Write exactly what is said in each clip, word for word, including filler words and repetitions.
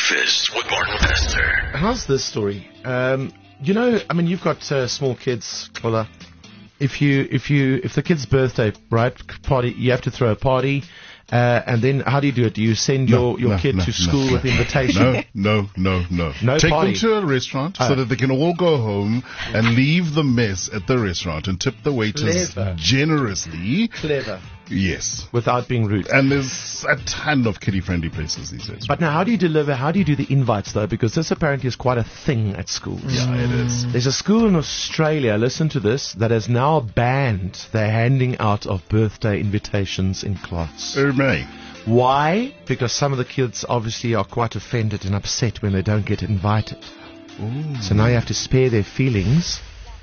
Breakfast with Martin Bester. How's this story? Um, you know, I mean, you've got uh, small kids, Kola. If you, if you, if the kid's birthday, right, party, you have to throw a party. Uh, and then how do you do it? Do you send No, your, your no, kid no, to no, school no. with invitation? No, no, no, no. No Take party. them to a restaurant Oh. so that they can all go home and leave the mess at the restaurant and tip the waiters Clever. generously. Clever. Yes. Without being rude. And there's a ton of kiddie-friendly places these days. But now, how do you deliver, how do you do the invites, though? Because this apparently is quite a thing at schools. Yeah, it is. There's a school in Australia, listen to this, that has now banned the handing out of birthday invitations in class. Er, may. Why? Because some of the kids obviously are quite offended and upset when they don't get invited. Ooh. So now you have to spare their feelings,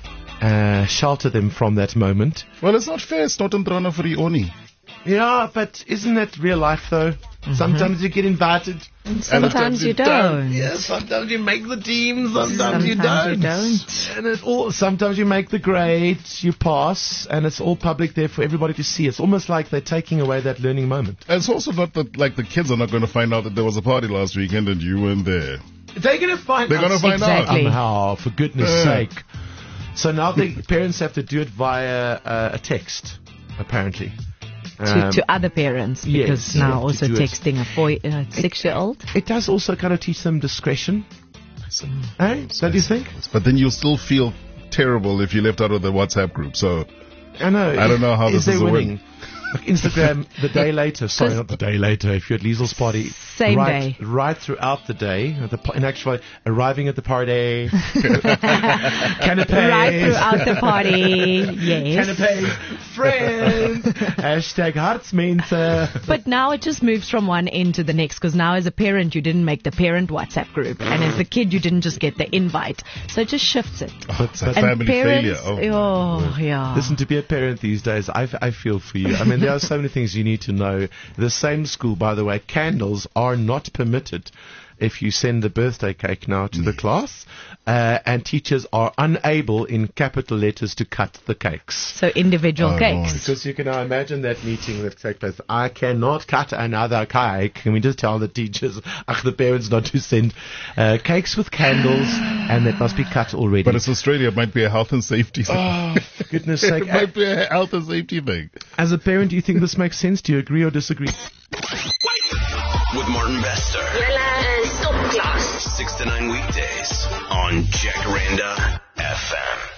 uh, shelter them from that moment. Well, it's not fair. It's not Ndrana for the Oni. Yeah, but isn't that real life, though? Sometimes you get invited. And sometimes you don't. Yeah, sometimes you make the team, sometimes, you, Sometimes don't. you don't. And it all, sometimes you make the grade, you pass, and it's all public there for everybody to see. It's almost like they're taking away that learning moment. And it's also not that, like, the kids are not going to find out that there was a party last weekend and you weren't there. They're going to find They're out going to find Exactly. somehow, for goodness Yeah. sake. So now the parents have to do it via uh, a text, apparently. To, Um, to other parents, because yes, yeah, now to also do it. texting a four, uh, six-year-old. It does also kind of teach them discretion. Eh? Don't you think? But then you'll still feel terrible if you left out of the WhatsApp group. So I know. I don't know how is this is there a win. winning? Like Instagram the day later. Sorry, not the day later. If you're at Liesel's party, Same right, day. right throughout the day. at the pa- In actual, arriving at the party, canapes, Right throughout the party, yes. canapes, friends, hashtag Hartsmense. But now it just moves from one end to the next, because now as a parent you didn't make the parent WhatsApp group, and as the kid you didn't just get the invite, so it just shifts it. it's a but- And family parents, failure. Oh. oh, yeah. Listen, to be a parent these days, I, f- I feel for you. I mean, there are so many things you need to know. The same school, by the way, candles are not permitted if you send the birthday cake now to the class, uh, and teachers are unable in capital letters to cut the cakes. So individual Oh, cakes. right. Because you can now imagine that meeting that take place. I cannot cut another cake. Can we just tell the teachers, ach, the parents not to send uh, cakes with candles, and that must be cut already. But it's Australia. It might be a health and safety thing. Oh, for goodness sake. It might be a health and safety thing. As a parent, do you think this makes sense? Do you agree or disagree? With Martin Bester. Julle is topklas. six to nine weekdays on Jacaranda F M.